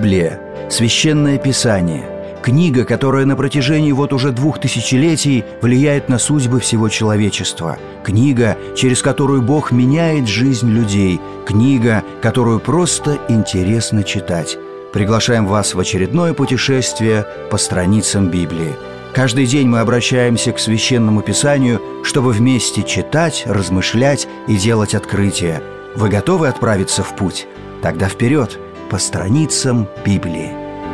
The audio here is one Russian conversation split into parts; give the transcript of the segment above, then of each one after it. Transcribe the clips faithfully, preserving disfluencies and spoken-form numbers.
Библия – священное писание, книга, которая на протяжении вот уже двух тысячелетий влияет на судьбы всего человечества, книга, через которую Бог меняет жизнь людей, книга, которую просто интересно читать. Приглашаем вас в очередное путешествие по страницам Библии. Каждый день мы обращаемся к Священному Писанию, чтобы вместе читать, размышлять и делать открытия. Вы готовы отправиться в путь? Тогда вперед, по страницам Библии.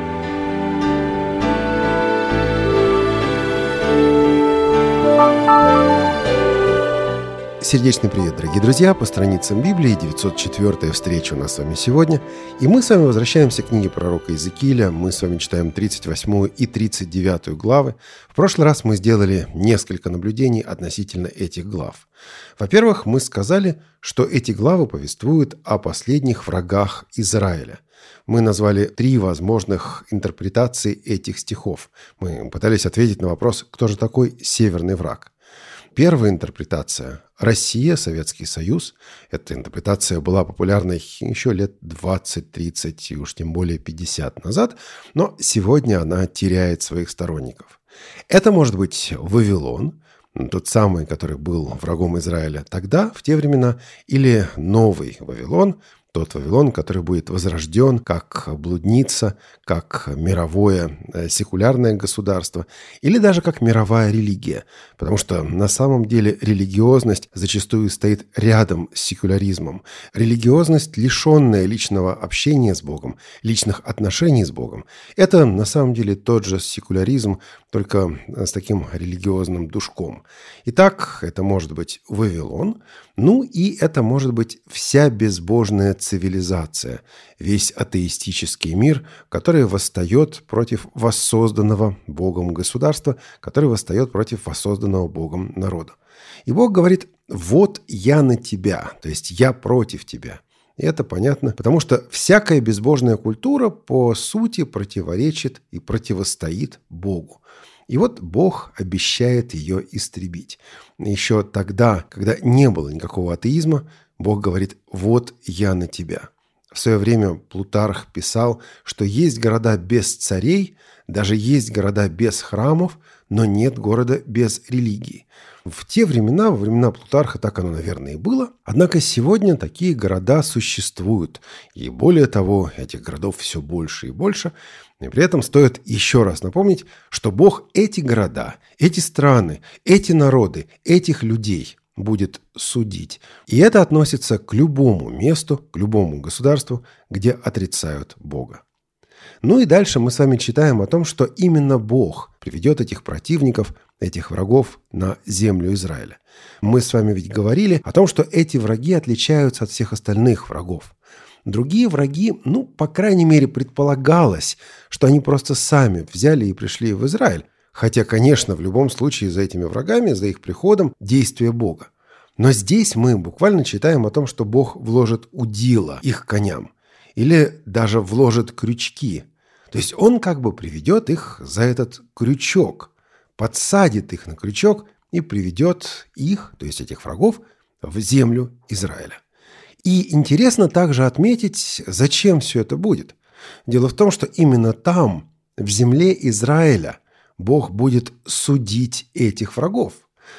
Сердечный привет, дорогие друзья! По страницам Библии, девятьсот четвёртая встреча у нас с вами сегодня. И мы с вами возвращаемся к книге пророка Иезекииля. Мы с вами читаем тридцать восьмую и тридцать девятую главы. В прошлый раз мы сделали несколько наблюдений относительно этих глав. Во-первых, мы сказали, что эти главы повествуют о последних врагах Израиля. Мы назвали три возможных интерпретации этих стихов. Мы пытались ответить на вопрос, кто же такой северный враг. Первая интерпретация – Россия, Советский Союз. Эта интерпретация была популярной еще лет двадцать-тридцать и уж тем более пятьдесят назад, но сегодня она теряет своих сторонников. Это может быть Вавилон, тот самый, который был врагом Израиля тогда, в те времена, или новый Вавилон, тот Вавилон, который будет возрожден как блудница, как мировое секулярное государство или даже как мировая религия. Потому что на самом деле религиозность зачастую стоит рядом с секуляризмом. Религиозность, лишенная личного общения с Богом, личных отношений с Богом, это на самом деле тот же секуляризм, только с таким религиозным душком. Итак, это может быть Вавилон, ну и это может быть вся безбожная цивилизация, весь атеистический мир, который восстает против воссозданного Богом государства, который восстает против воссозданного Богом народа. И Бог говорит: «Вот я на тебя», то есть «я против тебя». И это понятно, потому что всякая безбожная культура по сути противоречит и противостоит Богу. И вот Бог обещает ее истребить. Еще тогда, когда не было никакого атеизма, Бог говорит: «Вот я на тебя». В свое время Плутарх писал, что есть города без царей, даже есть города без храмов, но нет города без религии. В те времена, во времена Плутарха, так оно, наверное, и было. Однако сегодня такие города существуют. И более того, этих городов все больше и больше. И при этом стоит еще раз напомнить, что Бог эти города, эти страны, эти народы, этих людей будет судить. И это относится к любому месту, к любому государству, где отрицают Бога. Ну и дальше мы с вами читаем о том, что именно Бог приведет этих противников, этих врагов на землю Израиля. Мы с вами ведь говорили о том, что эти враги отличаются от всех остальных врагов. Другие враги, ну, по крайней мере, предполагалось, что они просто сами взяли и пришли в Израиль. Хотя, конечно, в любом случае за этими врагами, за их приходом действие Бога. Но здесь мы буквально читаем о том, что Бог вложит удила их коням. Или даже вложит крючки. То есть он как бы приведет их за этот крючок, подсадит их на крючок и приведет их, то есть этих врагов, в землю Израиля. И интересно также отметить, зачем все это будет. Дело в том, что именно там, в земле Израиля, Бог будет судить этих врагов.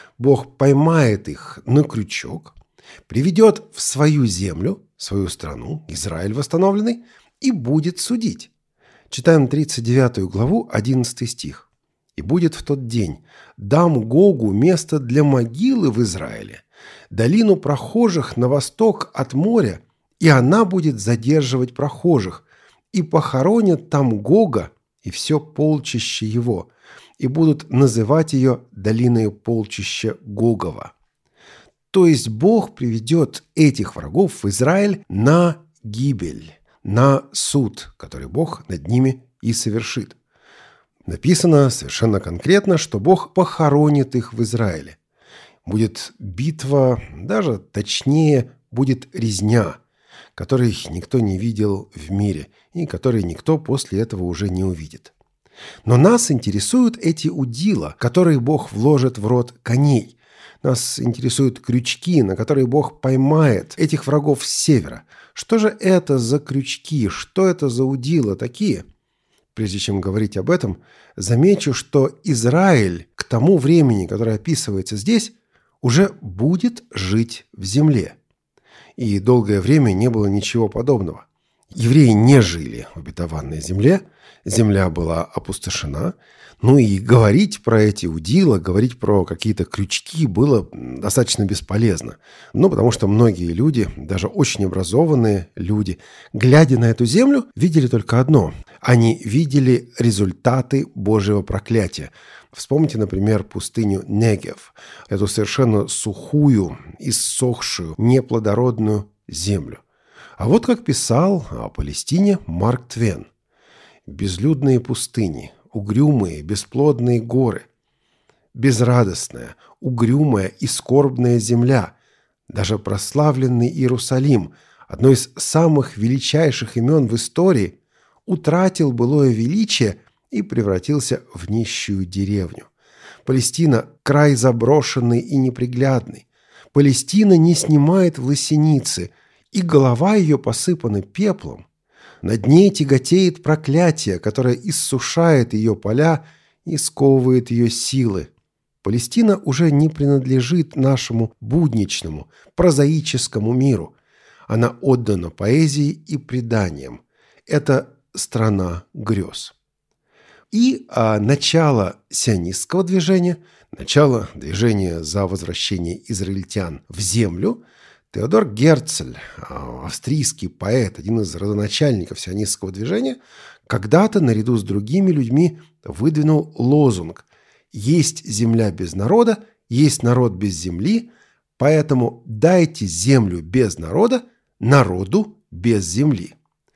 Бог поймает их на крючок, приведет в свою землю, свою страну, Израиль восстановленный, и будет судить. Читаем тридцать девятую главу, одиннадцатый стих. «И будет в тот день: дам Гогу место для могилы в Израиле, долину прохожих на восток от моря, и она будет задерживать прохожих, и похоронят там Гога и все полчище его, и будут называть ее долиной полчища Гогова». То есть Бог приведет этих врагов в Израиль на гибель, на суд, который Бог над ними и совершит. Написано совершенно конкретно, что Бог похоронит их в Израиле. Будет битва, даже точнее, будет резня, которой никто не видел в мире и которой никто после этого уже не увидит. Но нас интересуют эти удила, которые Бог вложит в рот коней. Нас интересуют крючки, на которые Бог поймает этих врагов с севера. Что же это за крючки? Что это за удила такие? Прежде чем говорить об этом, замечу, что Израиль к тому времени, которое описывается здесь, уже будет жить в земле. И долгое время не было ничего подобного. Евреи не жили в обетованной земле, земля была опустошена. Ну и говорить про эти удила, говорить про какие-то крючки было достаточно бесполезно. Ну, потому что многие люди, даже очень образованные люди, глядя на эту землю, видели только одно. Они видели результаты Божьего проклятия. Вспомните, например, пустыню Негев, эту совершенно сухую, иссохшую, неплодородную землю. А вот как писал о Палестине Марк Твен. «Безлюдные пустыни, угрюмые, бесплодные горы, безрадостная, угрюмая и скорбная земля, даже прославленный Иерусалим, одно из самых величайших имен в истории, утратил былое величие и превратился в нищую деревню. Палестина – край заброшенный и неприглядный. Палестина не снимает власеницы, и голова ее посыпана пеплом. Над ней тяготеет проклятие, которое иссушает ее поля и сковывает ее силы. Палестина уже не принадлежит нашему будничному, прозаическому миру. Она отдана поэзии и преданиям. Это страна грез». И а, начало сионистского движения, начало движения за возвращение израильтян в землю, Теодор Герцль, австрийский поэт, один из родоначальников сионистского движения, когда-то наряду с другими людьми выдвинул лозунг «Есть земля без народа, есть народ без земли, поэтому дайте землю без народа, народу без земли».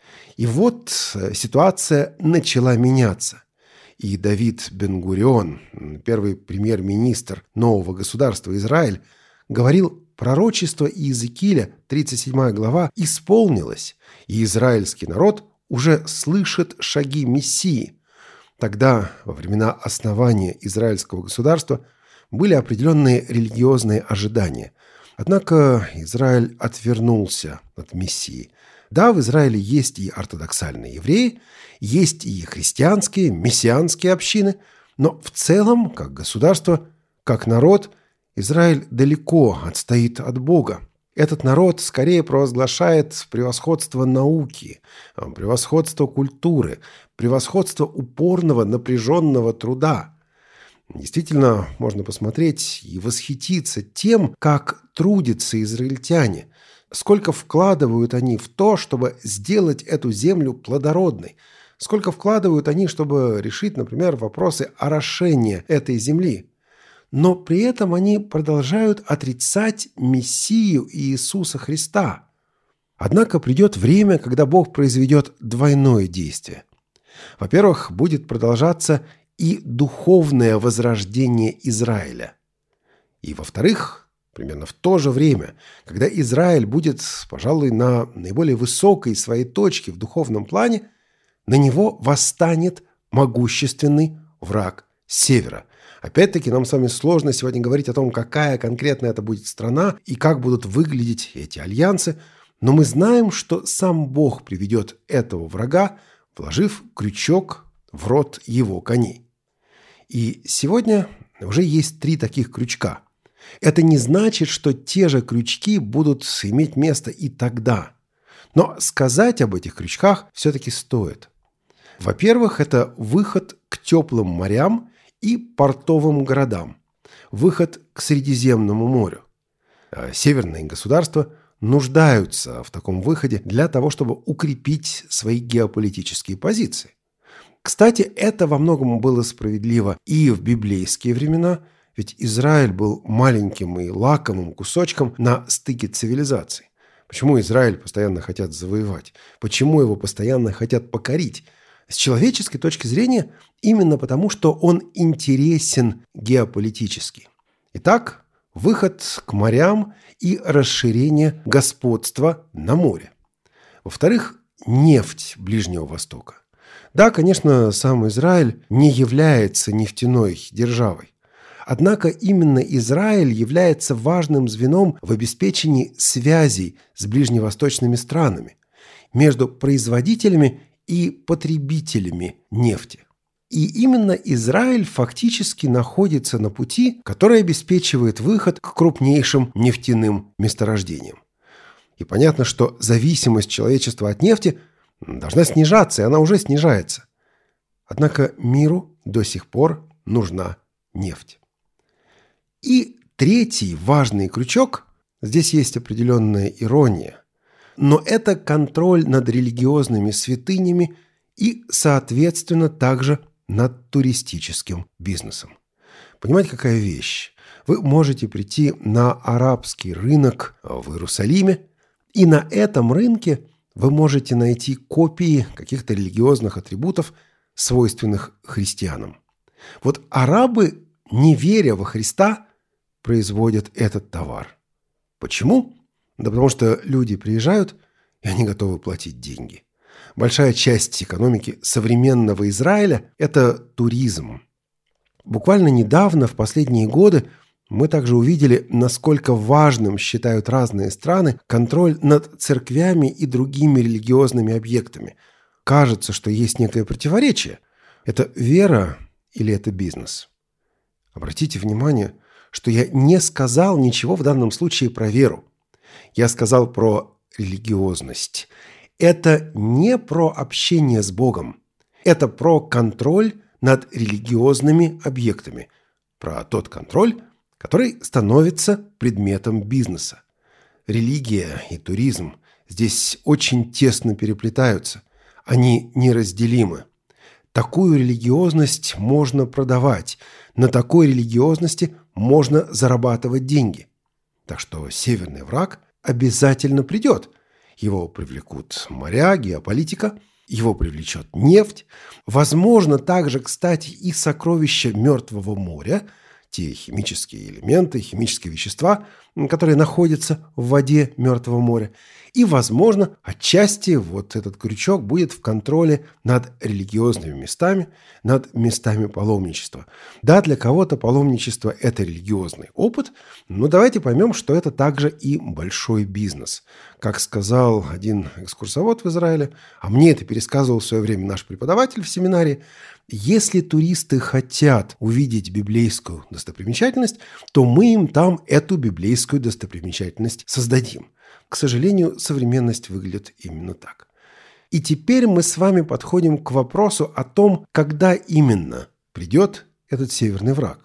И вот ситуация начала меняться. И Давид Бен-Гурион, первый премьер-министр нового государства Израиль, говорил: пророчество Иезекииля, тридцать седьмая глава, исполнилось, и израильский народ уже слышит шаги Мессии. Тогда, во времена основания израильского государства, были определенные религиозные ожидания. Однако Израиль отвернулся от Мессии. Да, в Израиле есть и ортодоксальные евреи, есть и христианские, мессианские общины, но в целом, как государство, как народ, Израиль далеко отстоит от Бога. Этот народ скорее провозглашает превосходство науки, превосходство культуры, превосходство упорного, напряженного труда. Действительно, можно посмотреть и восхититься тем, как трудятся израильтяне, сколько вкладывают они в то, чтобы сделать эту землю плодородной, сколько вкладывают они, чтобы решить, например, вопросы орошения этой земли. Но при этом они продолжают отрицать Мессию Иисуса Христа. Однако придет время, когда Бог произведет двойное действие. Во-первых, будет продолжаться и духовное возрождение Израиля. И, во-вторых, примерно в то же время, когда Израиль будет, пожалуй, на наиболее высокой своей точке в духовном плане, на него восстанет могущественный враг с севера. Опять-таки, нам с вами сложно сегодня говорить о том, какая конкретно это будет страна и как будут выглядеть эти альянсы, но мы знаем, что сам Бог приведет этого врага, вложив крючок в рот его коней. И сегодня уже есть три таких крючка. Это не значит, что те же крючки будут иметь место и тогда. Но сказать об этих крючках все-таки стоит. Во-первых, это выход к теплым морям и портовым городам, выход к Средиземному морю. Северные государства нуждаются в таком выходе для того, чтобы укрепить свои геополитические позиции. Кстати, это во многом было справедливо и в библейские времена, ведь Израиль был маленьким и лакомым кусочком на стыке цивилизаций. Почему Израиль постоянно хотят завоевать? Почему его постоянно хотят покорить? С человеческой точки зрения, именно потому, что он интересен геополитически. Итак, выход к морям и расширение господства на море. Во-вторых, нефть Ближнего Востока. Да, конечно, сам Израиль не является нефтяной державой. Однако именно Израиль является важным звеном в обеспечении связей с ближневосточными странами, между производителями и потребителями нефти. И именно Израиль фактически находится на пути, который обеспечивает выход к крупнейшим нефтяным месторождениям. И понятно, что зависимость человечества от нефти должна снижаться, и она уже снижается. Однако миру до сих пор нужна нефть. И третий важный крючок, здесь есть определенная ирония, но это контроль над религиозными святынями и, соответственно, также над туристическим бизнесом. Понимаете, какая вещь? Вы можете прийти на арабский рынок в Иерусалиме, и на этом рынке вы можете найти копии каких-то религиозных атрибутов, свойственных христианам. Вот арабы, не веря во Христа, производят этот товар. Почему? Да потому что люди приезжают, и они готовы платить деньги. Большая часть экономики современного Израиля – это туризм. Буквально недавно, в последние годы, мы также увидели, насколько важным считают разные страны контроль над церквями и другими религиозными объектами. Кажется, что есть некое противоречие. Это вера или это бизнес? Обратите внимание, что я не сказал ничего в данном случае про веру. Я сказал про религиозность. Это не про общение с Богом. Это про контроль над религиозными объектами. Про тот контроль, который становится предметом бизнеса. Религия и туризм здесь очень тесно переплетаются. Они неразделимы. Такую религиозность можно продавать. На такой религиозности можно зарабатывать деньги. Так что северный враг обязательно придет. Его привлекут моря, геополитика, его привлечет нефть. Возможно, также, кстати, и сокровища Мертвого моря, те химические элементы, химические вещества, которые находятся в воде Мертвого моря. И, возможно, отчасти вот этот крючок будет в контроле над религиозными местами, над местами паломничества. Да, для кого-то паломничество – это религиозный опыт, но давайте поймем, что это также и большой бизнес. Как сказал один экскурсовод в Израиле, а мне это пересказывал в свое время наш преподаватель в семинарии, если туристы хотят увидеть библейскую достопримечательность, то мы им там эту библейскую достопримечательность создадим. К сожалению, современность выглядит именно так. И теперь мы с вами подходим к вопросу о том, когда именно придет этот северный враг.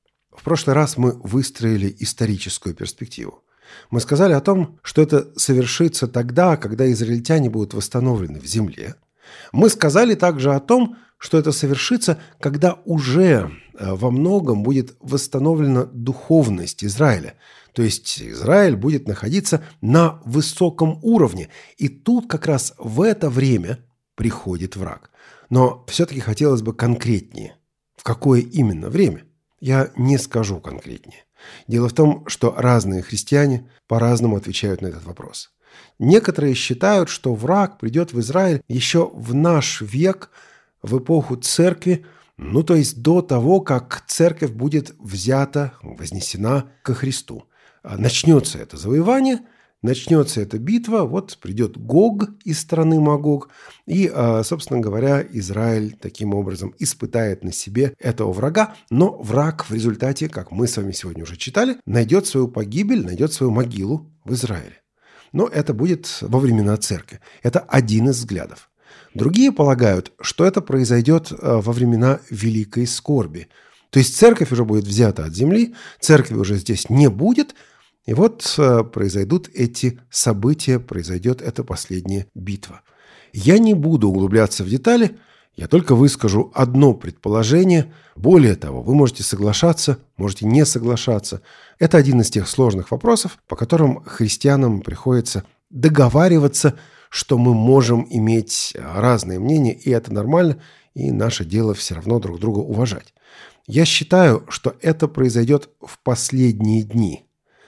В прошлый раз мы выстроили историческую перспективу. Мы сказали о том, что это совершится тогда, когда израильтяне будут восстановлены в земле. Мы сказали также о том, что это совершится, когда уже во многом будет восстановлена духовность Израиля. То есть Израиль будет находиться на высоком уровне. И тут как раз в это время приходит враг. Но все-таки хотелось бы конкретнее. В какое именно время? Я не скажу конкретнее. Дело в том, что разные христиане по-разному отвечают на этот вопрос. Некоторые считают, что враг придет в Израиль еще в наш век, в эпоху церкви, ну то есть до того, как церковь будет взята, вознесена ко Христу. Начнется это завоевание, начнется эта битва, вот придет Гог из страны Магог, и, собственно говоря, Израиль таким образом испытает на себе этого врага, но враг в результате, как мы с вами сегодня уже читали, найдет свою погибель, найдет свою могилу в Израиле. Но это будет во времена церкви. Это один из взглядов. Другие полагают, что это произойдет во времена великой скорби. То есть церковь уже будет взята от земли, церкви уже здесь не будет, и вот произойдут эти события, произойдет эта последняя битва. Я не буду углубляться в детали, я только выскажу одно предположение. Более того, вы можете соглашаться, можете не соглашаться. Это один из тех сложных вопросов, по которым христианам приходится договариваться, что мы можем иметь разные мнения, и это нормально, и наше дело все равно друг друга уважать. Я считаю, что это произойдет в последние дни.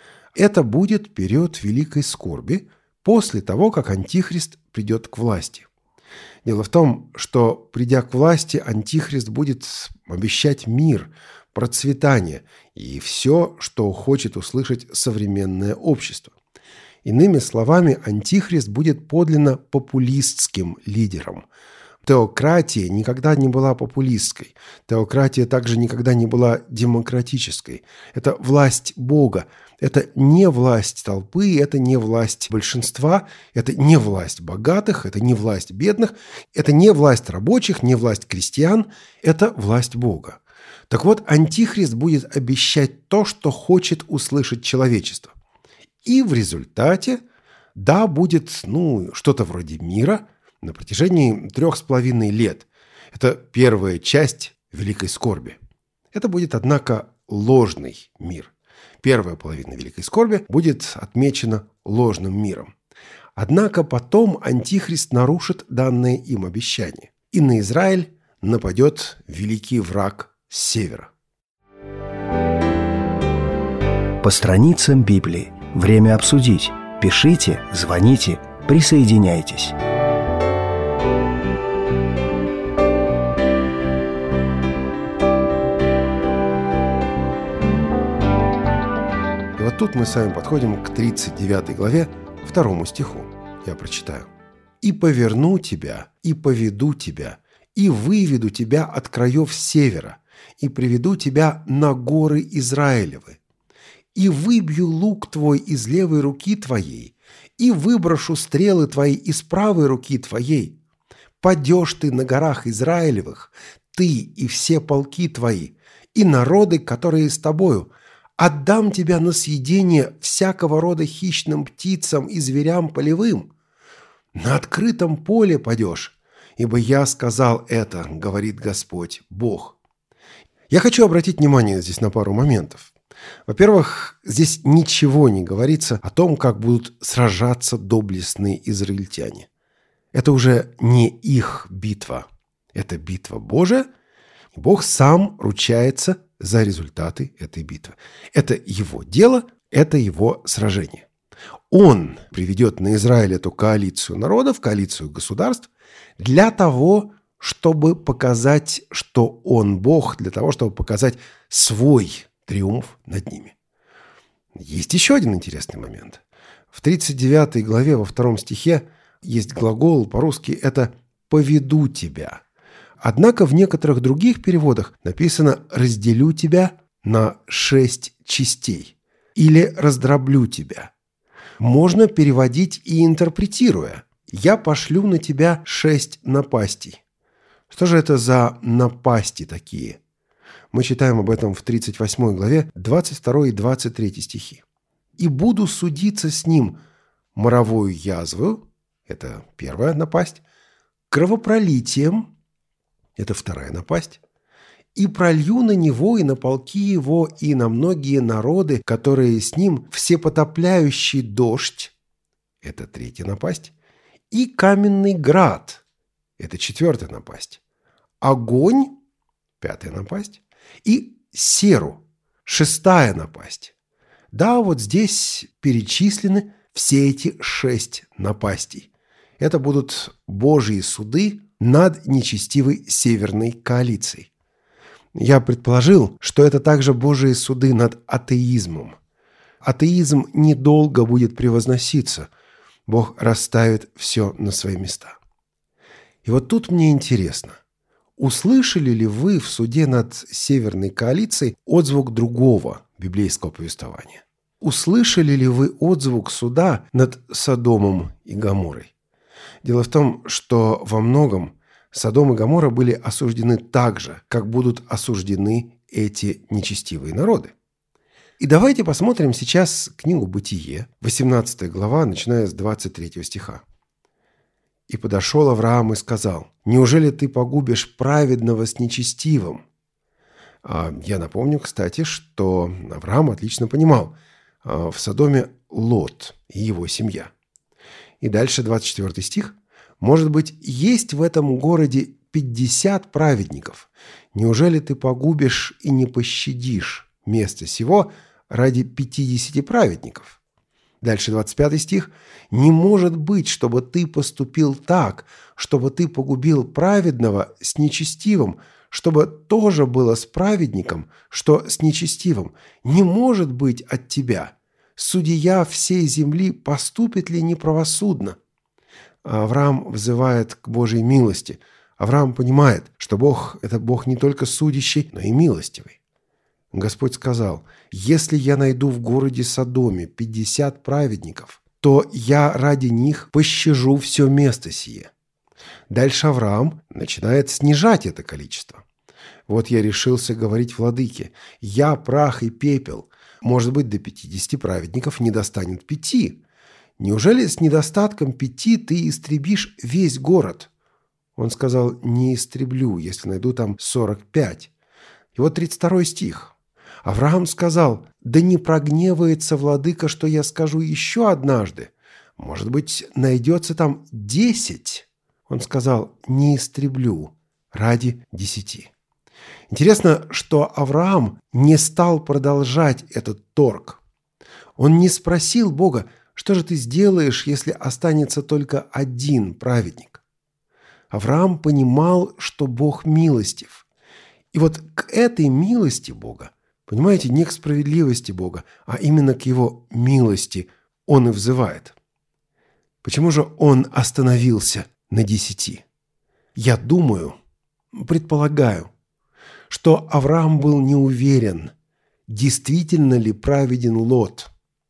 Это будет период великой скорби после того, как Антихрист придет к власти. Дело в том, что, придя к власти, Антихрист будет обещать мир, процветание и все, что хочет услышать современное общество. Иными словами, Антихрист будет подлинно популистским лидером. Теократия никогда не была популистской. Теократия также никогда не была демократической. Это власть Бога. Это не власть толпы, это не власть большинства, это не власть богатых, это не власть бедных, это не власть рабочих, не власть крестьян, это власть Бога. Так вот, Антихрист будет обещать то, что хочет услышать человечество. И в результате, да, будет, ну, что-то вроде мира на протяжении трех с половиной лет. Это первая часть Великой Скорби. Это будет, однако, ложный мир. Первая половина Великой Скорби будет отмечена ложным миром. Однако потом Антихрист нарушит данное им обещание. И на Израиль нападет великий враг с севера. По страницам Библии. Время обсудить. Пишите, звоните, присоединяйтесь. И вот тут мы с вами подходим к тридцать девятой главе, второму стиху. Я прочитаю. «И поверну тебя, и поведу тебя, и выведу тебя от краев севера, и приведу тебя на горы Израилевы, и выбью лук твой из левой руки твоей, и выброшу стрелы твои из правой руки твоей. Падешь ты на горах Израилевых, ты и все полки твои, и народы, которые с тобою. Отдам тебя на съедение всякого рода хищным птицам и зверям полевым. На открытом поле падешь, ибо я сказал это, говорит Господь, Бог». Я хочу обратить внимание здесь на пару моментов. Во-первых, здесь ничего не говорится о том, как будут сражаться доблестные израильтяне. Это уже не их битва. Это битва Божия. Бог сам ручается за результаты этой битвы. Это его дело, это его сражение. Он приведет на Израиль эту коалицию народов, коалицию государств для того, чтобы показать, что он Бог, для того, чтобы показать свой триумф над ними. Есть еще один интересный момент. В тридцать девятой главе во втором стихе есть глагол, по-русски это «поведу тебя». Однако в некоторых других переводах написано «разделю тебя на шесть частей» или «раздроблю тебя». Можно переводить и интерпретируя «я пошлю на тебя шесть напастей». Что же это за напасти такие? Мы читаем об этом в тридцать восьмой главе, двадцать второй и двадцать третий стихи. «И буду судиться с ним моровою язвою», это первая напасть, «кровопролитием», это вторая напасть, «и пролью на него и на полки его и на многие народы, которые с ним, всепотопляющий дождь», это третья напасть, «и каменный град», это четвертая напасть, «огонь», пятая напасть, и серу, шестая напасть. Да, вот здесь перечислены все эти шесть напастей. Это будут Божьи суды над нечестивой северной коалицией. Я предположил, что это также Божьи суды над атеизмом. Атеизм недолго будет превозноситься. Бог расставит все на свои места. И вот тут мне интересно, услышали ли вы в суде над северной коалицией отзвук другого библейского повествования? Услышали ли вы отзвук суда над Содомом и Гоморрой? Дело в том, что во многом Содом и Гоморра были осуждены так же, как будут осуждены эти нечестивые народы. И давайте посмотрим сейчас книгу «Бытие», восемнадцатая глава, начиная с двадцать третьего стиха. «И подошел Авраам и сказал: неужели ты погубишь праведного с нечестивым?» А я напомню, кстати, что Авраам отлично понимал, в Содоме Лот и его семья. И дальше двадцать четвёртый стих. «Может быть, есть в этом городе пятьдесят праведников. Неужели ты погубишь и не пощадишь место сего ради пятидесяти праведников?» Дальше двадцать пятый стих. «Не может быть, чтобы ты поступил так, чтобы ты погубил праведного с нечестивым, чтобы тоже было с праведником, что с нечестивым. Не может быть от тебя. Судья всей земли поступит ли неправосудно?» Авраам взывает к Божьей милости. Авраам понимает, что Бог – это Бог не только судящий, но и милостивый. Господь сказал: «Если я найду в городе Содоме пятьдесят праведников, то я ради них пощажу все место сие». Дальше Авраам начинает снижать это количество. «Вот я решился говорить владыке: я прах и пепел. Может быть, до пятидесяти праведников не достанет пяти. Неужели с недостатком пяти ты истребишь весь город?» Он сказал: «Не истреблю, если найду там сорок пять». И вот тридцать второй стих. Авраам сказал: «Да не прогневается владыка, что я скажу еще однажды. Может быть, найдется там десять». Он сказал: «Не истреблю ради десяти». Интересно, что Авраам не стал продолжать этот торг. Он не спросил Бога: «Что же ты сделаешь, если останется только один праведник?» Авраам понимал, что Бог милостив. И вот к этой милости Бога, понимаете, не к справедливости Бога, а именно к Его милости он и взывает. Почему же он остановился на десяти? Я думаю, предполагаю, что Авраам был не уверен, действительно ли праведен Лот.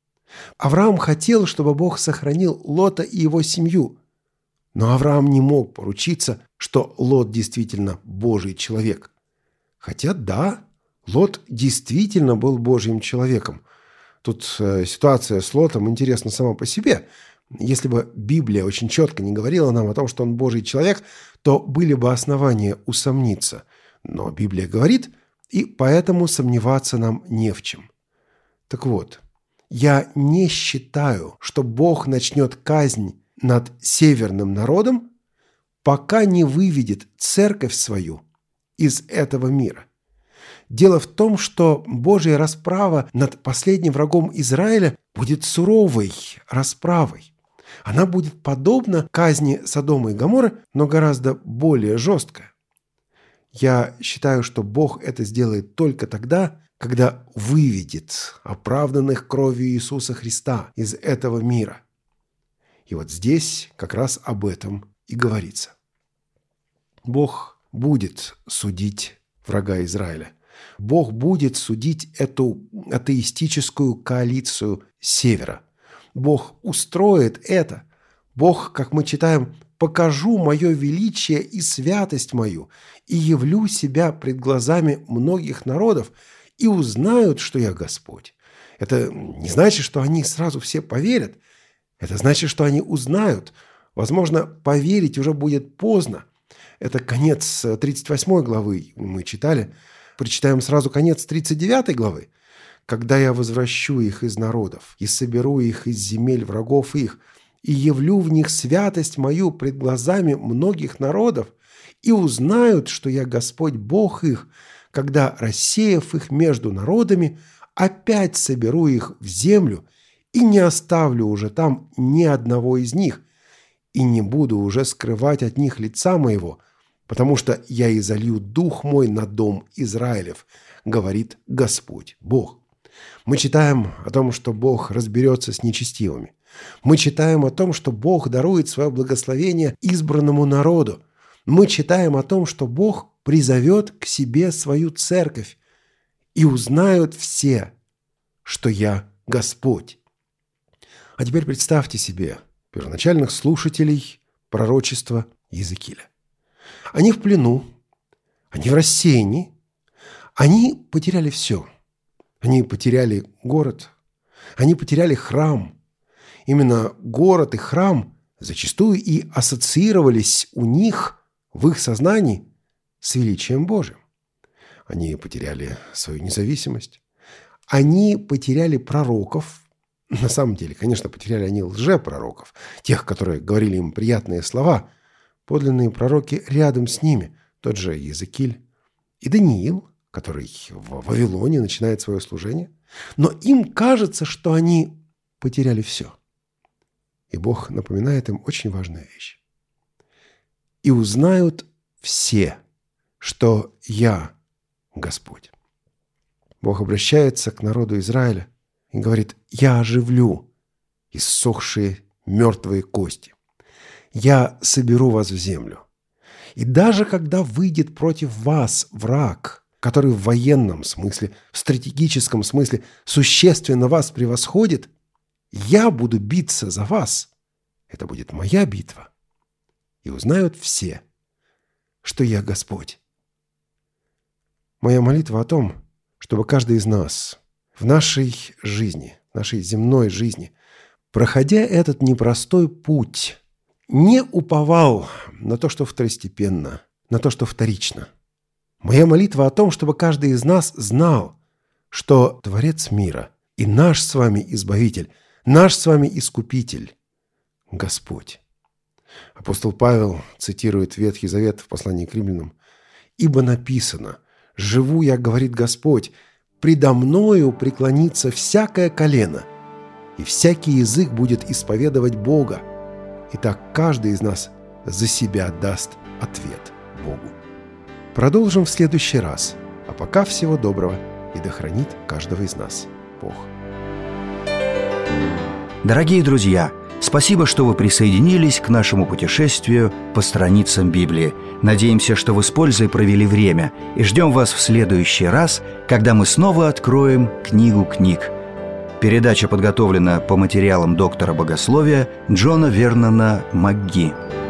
Авраам хотел, чтобы Бог сохранил Лота и его семью, но Авраам не мог поручиться, что Лот действительно Божий человек. Хотя да, Лот действительно был Божьим человеком. Тут э, ситуация с Лотом интересна сама по себе. Если бы Библия очень четко не говорила нам о том, что он Божий человек, то были бы основания усомниться. Но Библия говорит, и поэтому сомневаться нам не в чем. Так вот, я не считаю, что Бог начнет казнь над северным народом, пока не выведет церковь свою из этого мира. Дело в том, что Божья расправа над последним врагом Израиля будет суровой расправой. Она будет подобна казни Содома и Гоморры, но гораздо более жесткая. Я считаю, что Бог это сделает только тогда, когда выведет оправданных кровью Иисуса Христа из этого мира. И вот здесь как раз об этом и говорится. Бог будет судить врага Израиля. Бог будет судить эту атеистическую коалицию севера. Бог устроит это. Бог, как мы читаем, «покажу мое величие и святость мою, и явлю себя пред глазами многих народов, и узнают, что я Господь». Это не значит, что они сразу все поверят. Это значит, что они узнают. Возможно, поверить уже будет поздно. Это конец тридцать восьмой главы мы читали. Прочитаем сразу конец тридцать девятой главы. «Когда я возвращу их из народов и соберу их из земель врагов их, и явлю в них святость мою пред глазами многих народов, и узнают, что я Господь Бог их, когда, рассеяв их между народами, опять соберу их в землю и не оставлю уже там ни одного из них, и не буду уже скрывать от них лица моего, потому что я изолью дух мой на дом Израилев, говорит Господь Бог». Мы читаем о том, что Бог разберется с нечестивыми. Мы читаем о том, что Бог дарует свое благословение избранному народу. Мы читаем о том, что Бог призовет к себе свою церковь, и узнают все, что я Господь. А теперь представьте себе первоначальных слушателей пророчества Иезекииля. Они в плену, они в рассеянии, они потеряли все. Они потеряли город, они потеряли храм. Именно город и храм зачастую и ассоциировались у них в их сознании с величием Божьим. Они потеряли свою независимость. Они потеряли пророков. На самом деле, конечно, потеряли они лжепророков, тех, которые говорили им приятные слова. Подлинные пророки рядом с ними, тот же Иезекииль и Даниил, который в Вавилоне начинает свое служение. Но им кажется, что они потеряли все. И Бог напоминает им очень важную вещь. «И узнают все, что я Господь». Бог обращается к народу Израиля и говорит: «Я оживлю иссохшие мертвые кости. Я соберу вас в землю. И даже когда выйдет против вас враг, который в военном смысле, в стратегическом смысле существенно вас превосходит, я буду биться за вас. Это будет моя битва. И узнают все, что я Господь». Моя молитва о том, чтобы каждый из нас в нашей жизни, нашей земной жизни, проходя этот непростой путь, не уповал на то, что второстепенно, на то, что вторично. Моя молитва о том, чтобы каждый из нас знал, что Творец мира и наш с вами Избавитель, наш с вами Искупитель – Господь. Апостол Павел цитирует Ветхий Завет в послании к Римлянам: «Ибо написано: живу я, говорит Господь, предо мною преклонится всякое колено, и всякий язык будет исповедовать Бога. Итак, каждый из нас за себя даст ответ Богу». Продолжим в следующий раз. А пока всего доброго, и да хранит каждого из нас Бог. Дорогие друзья, спасибо, что вы присоединились к нашему путешествию по страницам Библии. Надеемся, что вы с пользой провели время, и ждем вас в следующий раз, когда мы снова откроем книгу книг. Передача подготовлена по материалам доктора богословия Джона Вернона МакГи.